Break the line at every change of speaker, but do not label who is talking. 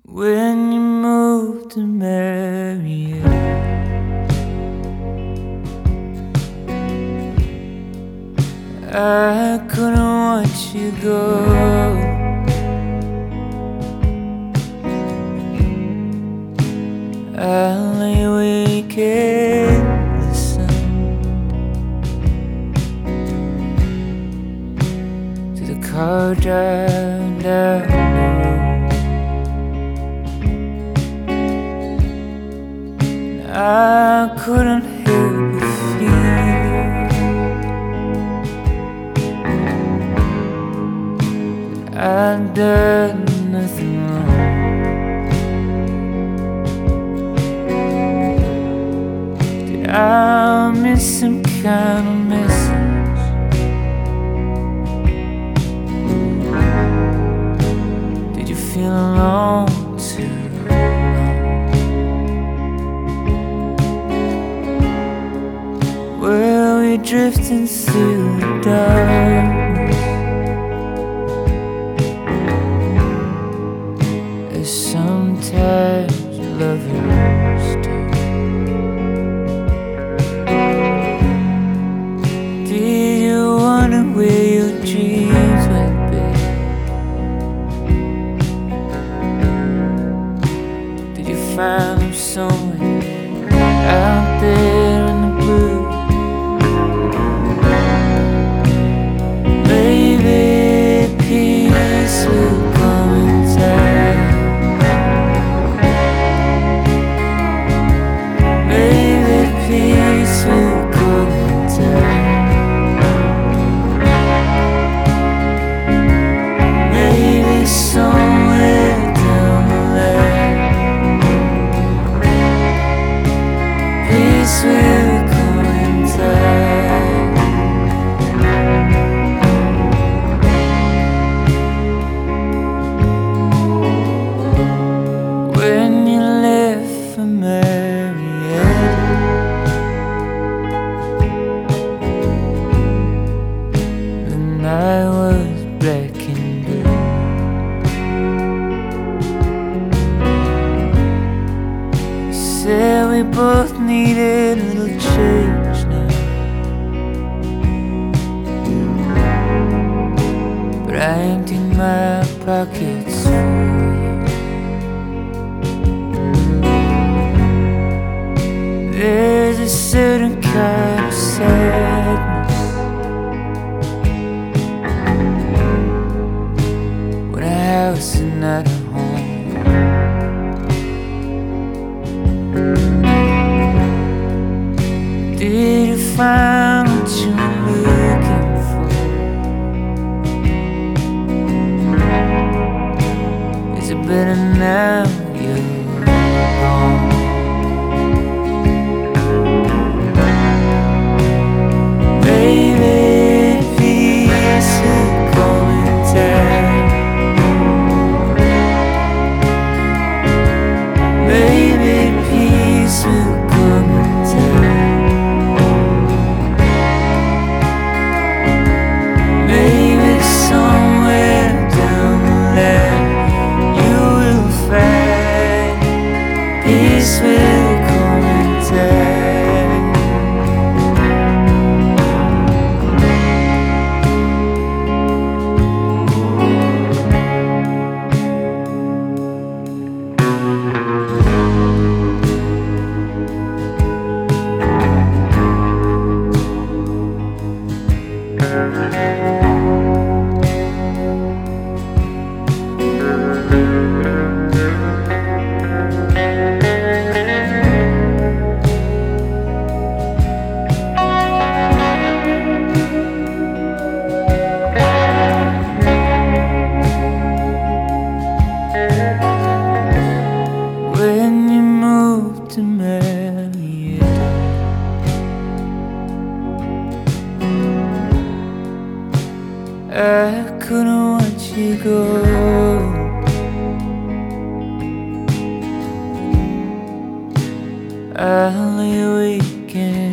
When you moved to Marietta, I couldn't watch you go. I lay awake and listened to the car drive down the road. I couldn't help but feel that I'd done nothing wrong. Did I miss some kind of message? Did you feel alone too? Well, we're drifting through the darkness as sometimes lovers do. Did you wonder where your dreams went, babe? Did you find them somewhere out there in the blue? When you left for Marietta, the night was black and blue. You said we both needed a little change now, but I emptied my pockets for you. There's a certain kind of sadness when a house is not a home. Did you find what you were looking for? Is it better now you're gone? Peace will come in time. When you moved to Marietta, I couldn't watch you go. I lay awake and